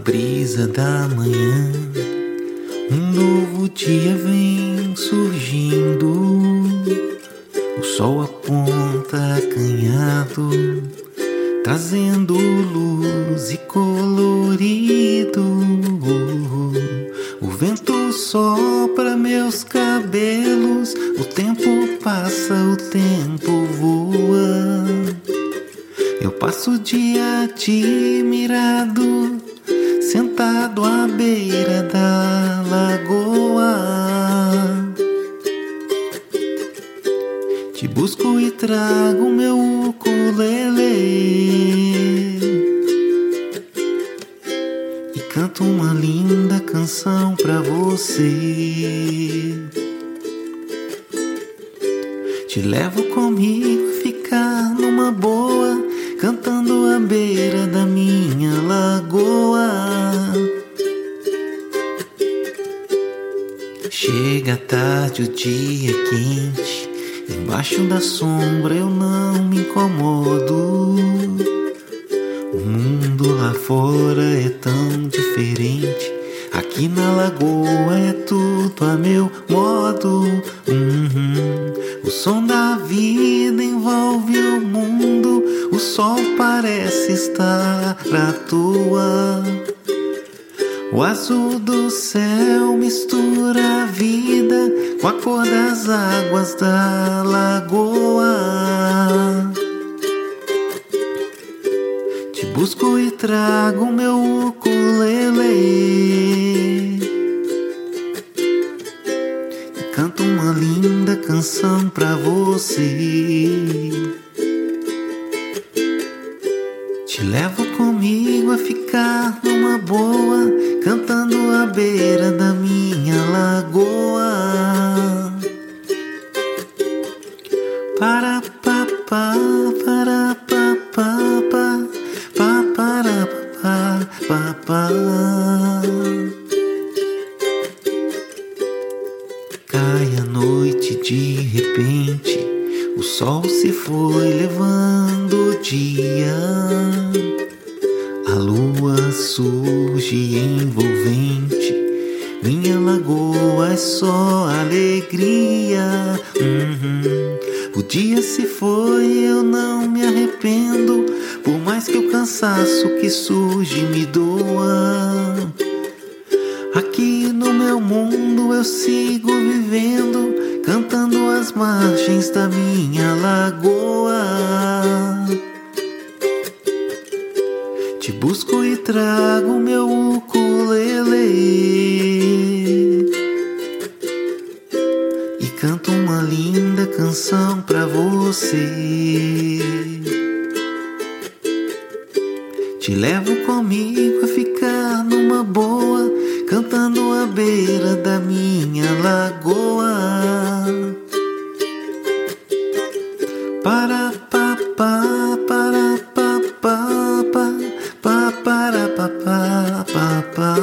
brisa da manhã, um novo dia vem surgindo. O sol aponta acanhado, trazendo luz e colorido. O vento sopra meus cabelos, o tempo passa, o tempo voa. Eu passo o dia admirado, sentado à beira da lagoa. Te busco e trago meu ukulele e canto uma linda canção pra você. Te levo comigo a ficar numa boa, cantando à beira da minha lagoa. Chega a tarde, o dia é quente, embaixo da sombra eu não me incomodo. O mundo lá fora é tão diferente, aqui na lagoa é tudo a meu modo. O som da vida envolve o mundo, o sol parece estar à toa. O azul do céu mistura a vida com a cor das águas da lagoa. Te busco e trago meu ukulele e canto uma linda canção pra você. Te levo comigo a ficar numa boa, cantando à beira da minha lagoa. Para pa pa para pa pa pa pa para pa pa pa. Cai a noite de repente, o sol se foi levando o dia. A lua surge envolvente, minha lagoa é só alegria. O dia se foi, eu não me arrependo, por mais que o cansaço que surge me doa. Aqui no meu mundo eu sigo vivendo, cantando às margens da minha lagoa. Te busco e trago meu ukulele e canto uma linda canção pra você. Te levo comigo a ficar numa boa, cantando à beira da minha lagoa. Para pa pa para pa pa pa pa para pa pa pa pa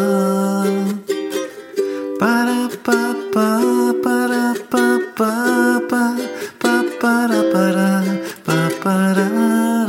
para pa pa para pa pa pa pa para pa para